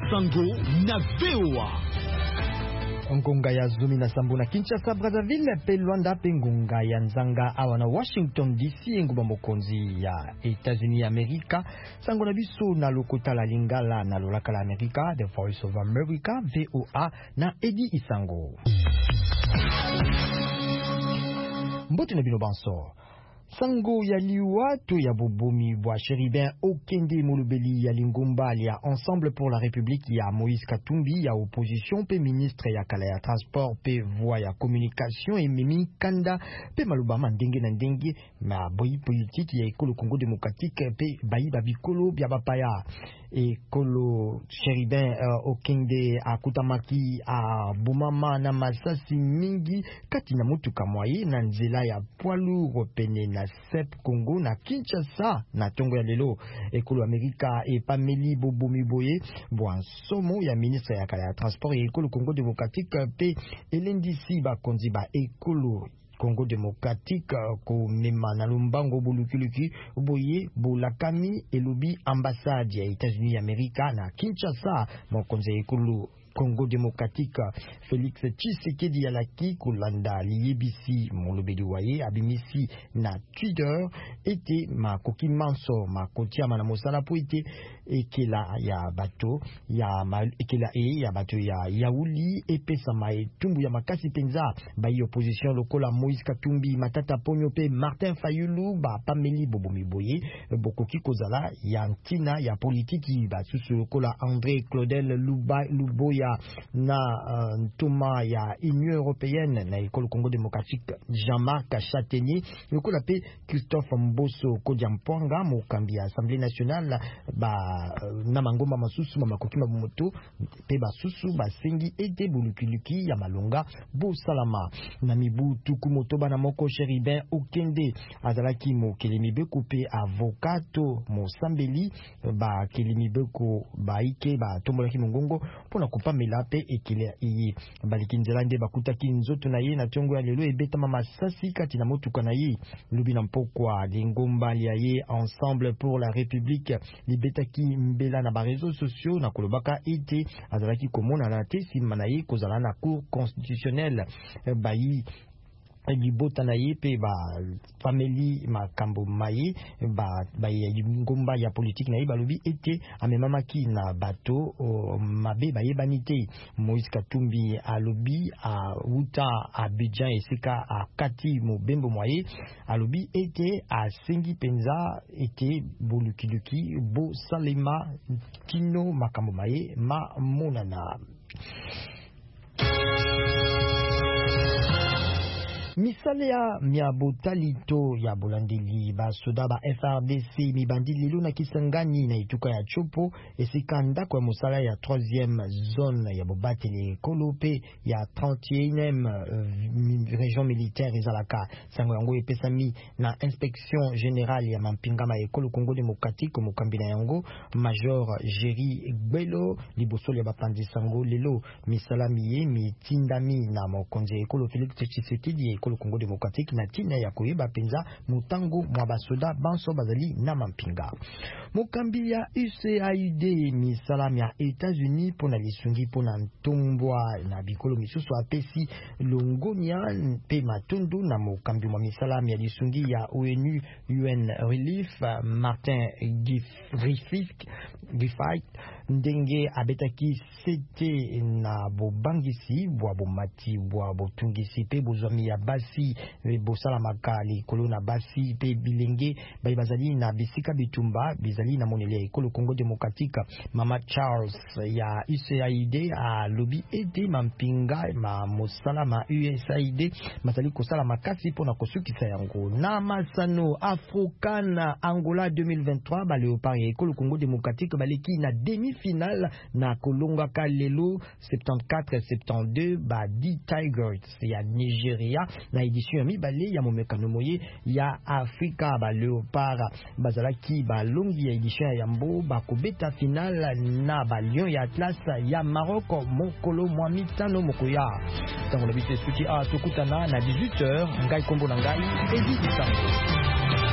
Sango na VOA. Ngonga ya Zumi na Sambu na Kinshasa, Brazzaville, pe Luanda, pe ngonga ya Nzanga awa na Washington DC, nguba mokonzi ya États-Unis Amerika. Sango na biso na lokota la lingala na lolaka la Amerika, The Voice of America, VOA, na Edi Isango. Mbote na bino banso. Sango ya liwato ya bobomi bwa Cherubin Okende Molobeli ya Lingomba ya Ensemble pour la République ya Moïse Katumbi ya opposition pe ministre ya kala ya transport pe voie ya communication et Mimi Kanda pe maluba mandenge na ndenge ma boyi politique ya ekolo Congo démocratique pe bayi babikolo bya bapaya ekolo Cherubin Okende akutamaki a Bumama na masasi mingi kati na mutuka mwaye na nzela ya poilu pene na Sep Congo na Kinshasa na tongo ya lelo ekolo Amerika e Pameli Bobomi Boye Bwansomo ya ministre ya kala ya transport ya ekolo Congo démocratique pe elendisi ba konzi ba ekolo Congo démocratique ko mema na lumbango bulukuluki boye bulakami elobi ambassade ya États-Unis Amerika na Kinshasa mokonzi ekolo Congo démocratique Félix Tshisekedi alaki kolanda liyebisi molobeli waye abimisi na Twitter ete makoki manso makotia mana mosala po ete ekela ya bato ya bato ya yauli epesa maetumbu ya makasi penza bayi opposition lokola Moïse Katumbi Matata Ponyo pe Martin Fayulu ba Pameli Bobomi Boye bokoki kozala ya ntina ya politiki basusu lokola André Claudel Luboya na Thomas ya Union Européenne na école Congo démocratique Jean-Marc Châtaignier lokola pe Christophe Mboso Kodiampwanga mokambi Assemblée nationale ba na mangoma masusu makoki mabumoto pe basusu basengi ete bulukuluki ya malonga bo salama na mibu tukumoto bana moko Cherubin Okende azalaki mo kelimibeko pe avocato mosambeli ba kelimibeko ba ike ba tombolaki mongongo pona kupamela pe ekele iyi balikinzela nde bakutaki nzoto na ye na tongo ya lelo ebetama masasi kati na motuka na ye lubi na mpokwa Lingomba ya ye Ensemble pour la République libetaki mbela na ba réseaux sociaux na kolobaka ete azalaki komona na te sima na ye kozala na cour constitutionnelle bayi libota na ye pe ba family makambo maye ba ngomba ya politique na ye balobi ete amemamaki na bato mabe ba yebanite Moïse Katumbi alobi a uta Abidjan esika a kati mobembo mwaye alobi ete asengi penza ete bolukiluki bo salema kino makambo maye ma monana. Misalea mia botalito ya bolandeli ba soda ba FRDC mibandili lelo na Kisangani na ituka ya Chopo esika ndako ya mosala ya 3e zone ya bobateli kolope ya 31e région militaire ezalaka sango yango epesami na inspection générale ya mampinga ma ekolo Congo démocratique mokambi na yango Major Jerry Gbelo liboso ya bapandi sango lelo misalami ye mitindami na mokonzi ekolo Félix Tshisekedi le Congo démocratique na tina ya koyeba penza mutango mwa basoda banso bazali na mampinga mokambi ya USAID misalami ya États-Unis pona lisungi pona ntombwa na bikolo misusu apesi longonia pe matundu na mokambi mwa misalami ya lisungi ya ONU UN Relief Martin Griffith ndenge abetaki sete na bobangisi bwa bomati bwa botungisi pe bozwami ya basi bosala makali kolona basi pe bilenge bazali na bisika bitumba bizali na monele ya ekolo Congo démocratique Mama Charles ya USAID a lobi ete mampinga ma mosala ma USAID mazali kosala makasi pona kosukisa yango na masano Africana Angola 2023 ba Léopard ya ekolo Congo démocratique baleki na demi-finale na kolonga kalelo 74-72 ba D Tigers ya Nigeria na édition ya mibale ya momekano moye ya Afrika ba Léopard bazalaki balongi ya édition ya yambo bakobeta finale na ba Lion ya Atlas ya Maroc mokolo mwa mitano mokoya tango na bite suki a tokutana na 18h ngai kombo na ngai Edi Isango.